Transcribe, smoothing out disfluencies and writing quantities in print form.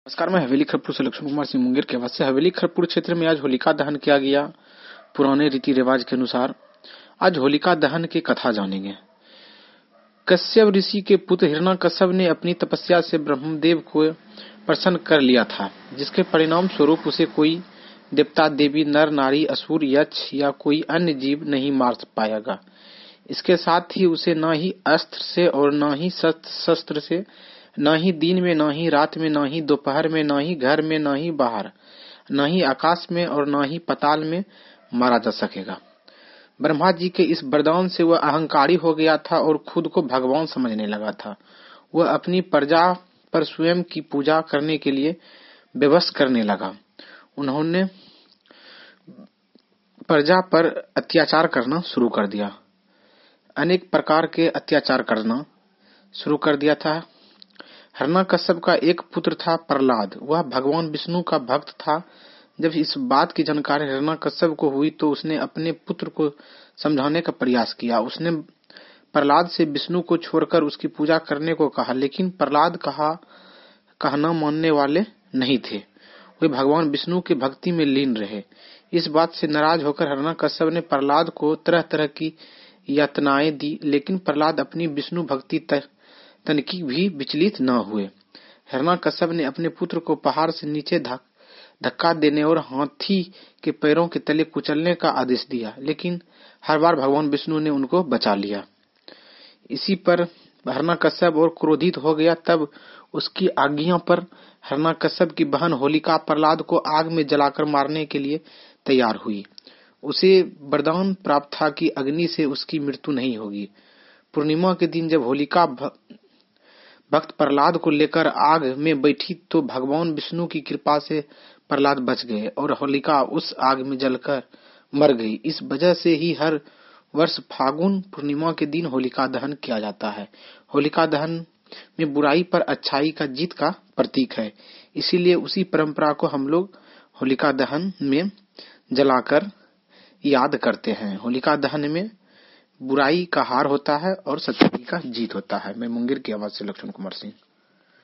नमस्कार, मैं हवेली खड़गपुर से लक्ष्मण कुमार सिंह मुंगेर के आवाज से। हवेली खड़गपुर क्षेत्र में आज होलिका दहन किया गया। पुराने रीति रिवाज के अनुसार आज होलिका दहन की कथा जानेंगे। कश्यप ऋषि के पुत्र हिरण्यकश्यप ने अपनी तपस्या से ब्रह्मदेव को प्रसन्न कर लिया था, जिसके परिणाम स्वरूप उसे कोई देवता, देवी, नर, नारी, असुर, यक्ष या कोई अन्य जीव नहीं मार पाएगा। इसके साथ ही उसे न ही अस्त्र से और न ही शस्त्र से, न ही दिन में, न ही रात में, न ही दोपहर में, न ही घर में, न ही बाहर, न ही आकाश में और न ही पाताल में मारा जा सकेगा। ब्रह्मा जी के इस वरदान से वह अहंकारी हो गया था और खुद को भगवान समझने लगा था। वह अपनी प्रजा पर स्वयं की पूजा करने के लिए विवश करने लगा। उन्होंने प्रजा पर अत्याचार करना शुरू कर दिया, अनेक प्रकार के अत्याचार करना शुरू कर दिया था। हिरण्यकश्यप का एक पुत्र था प्रहलाद। वह भगवान विष्णु का भक्त था। जब इस बात की जानकारी हिरण्यकश्यप को हुई तो उसने अपने पुत्र को समझाने का प्रयास किया। उसने प्रहलाद से विष्णु को छोड़कर उसकी पूजा करने को कहा, लेकिन प्रहलाद कहना मानने वाले नहीं थे। वे भगवान विष्णु की भक्ति में लीन रहे। इस बात से नाराज होकर हिरण्यकश्यप ने प्रहलाद को तरह तरह की यातनाएं दी, लेकिन प्रहलाद अपनी विष्णु भक्ति तनिक भी विचलित न हुए। हिरण्यकश्यप ने अपने पुत्र को पहाड़ से नीचे धक्का देने और हाथी के पैरों के तले कुचलने का आदेश दिया, लेकिन हर बार भगवान विष्णु ने उनको बचा लिया। इसी पर हिरण्यकश्यप और क्रोधित हो गया। तब उसकी आज्ञा पर हिरण्यकश्यप की बहन होलिका प्रहलाद को आग में जलाकर मारने के लिए तैयार हुई। उसे वरदान प्राप्त था कि अग्नि से उसकी मृत्यु नहीं होगी। पूर्णिमा के दिन जब होलिका भक्त प्रहलाद को लेकर आग में बैठी तो भगवान विष्णु की कृपा से प्रहलाद बच गए और होलिका उस आग में जलकर मर गई। इस वजह से ही हर वर्ष फागुन पूर्णिमा के दिन होलिका दहन किया जाता है। होलिका दहन में बुराई पर अच्छाई का जीत का प्रतीक है, इसीलिए उसी परंपरा को हम लोग होलिका दहन में जलाकर याद करते हैं। होलिका दहन में बुराई का हार होता है और सच्चाई का जीत होता है। मैं मुंगेर की आवाज से लक्ष्मण कुमार सिंह।